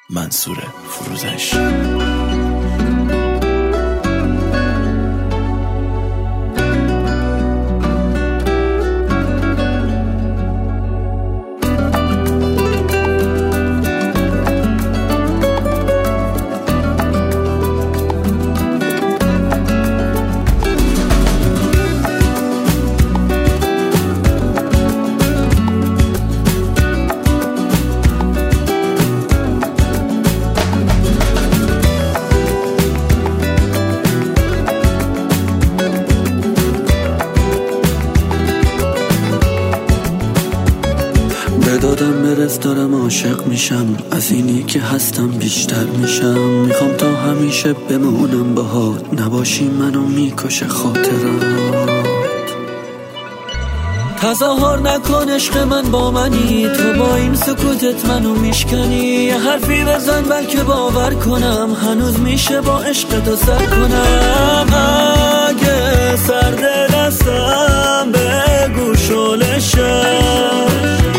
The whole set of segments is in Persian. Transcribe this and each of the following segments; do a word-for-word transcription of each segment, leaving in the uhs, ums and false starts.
منصور فروزش. به دادم برس دارم عاشق میشم، از اینی که هستم بیشتر میشم. میخوام تا همیشه بمونم باهات، نباشی منو میکشه خاطرات. تظاهر نکن عشق من با منی، تو با این سکوتت منو میشکنی. یه حرفی بزن بلکه باور کنم، هنوز میشه با عشق تو سر کنم. اگه سرد دستم بگو شعله شم،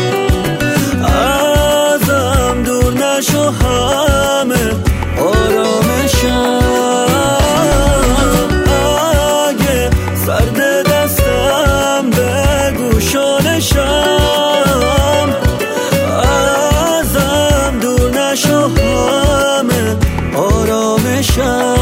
ازم دور نشو همه آرامشم. اگه سرد دستم بگو شعله شم، ازم دور نشو همه آرامشم.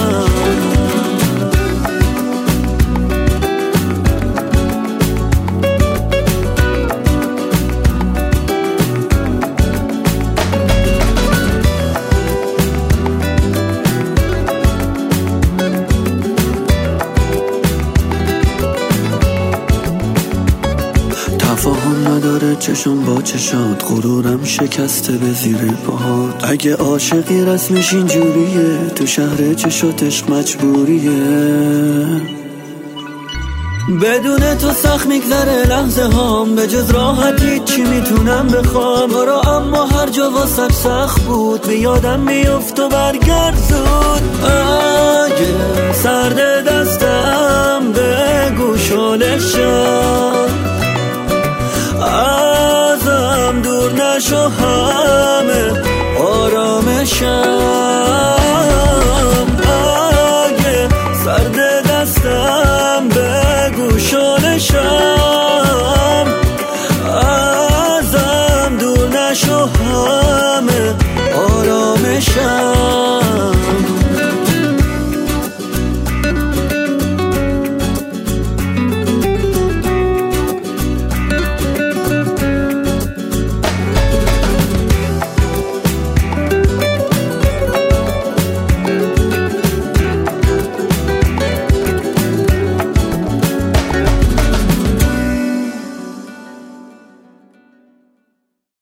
تفاهم نداره چشم با چشات، غرورم شکسته به زیر پاهات. اگه عاشقی رسمش اینجوریه، تو شهر چشات عشق مجبوریه. بدون تو سخت میگذره لحظه هام، به جز راحتی چی میتونم بخوام. برو اما هر جا واسه سخت بود، به یادم میفت و برگرد زود. اگه سرد دستم بگو شعله شم، ازم دور نشو هم